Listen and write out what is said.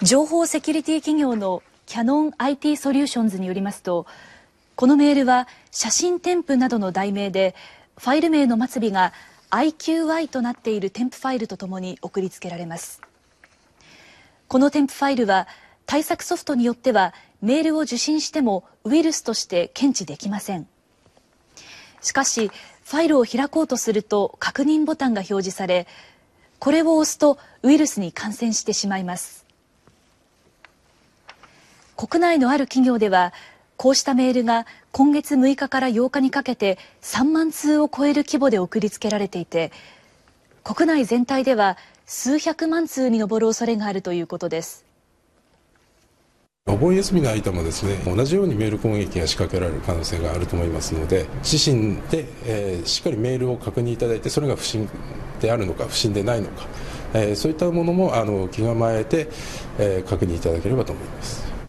情報セキュリティ企業のキャノン IT ソリューションズによりますと、このメールは写真添付などの題名で、ファイル名の末尾が IQI となっている添付ファイルとともに送りつけられます。この添付ファイルは対策ソフトによってはメールを受信してもウイルスとして検知できません。しかしファイルを開こうとすると確認ボタンが表示され、これを押すとウイルスに感染してしまいます。国内のある企業ではこうしたメールが今月6日から8日にかけて3万通を超える規模で送りつけられていて、国内全体では数百万通に上る恐れがあるということです。 お盆休みの間もですね、同じようにメール攻撃が仕掛けられる可能性があると思いますので、自身で、しっかりメールを確認いただいて、それが不審であるのか不審でないのか、そういったものも気構えて、確認いただければと思います。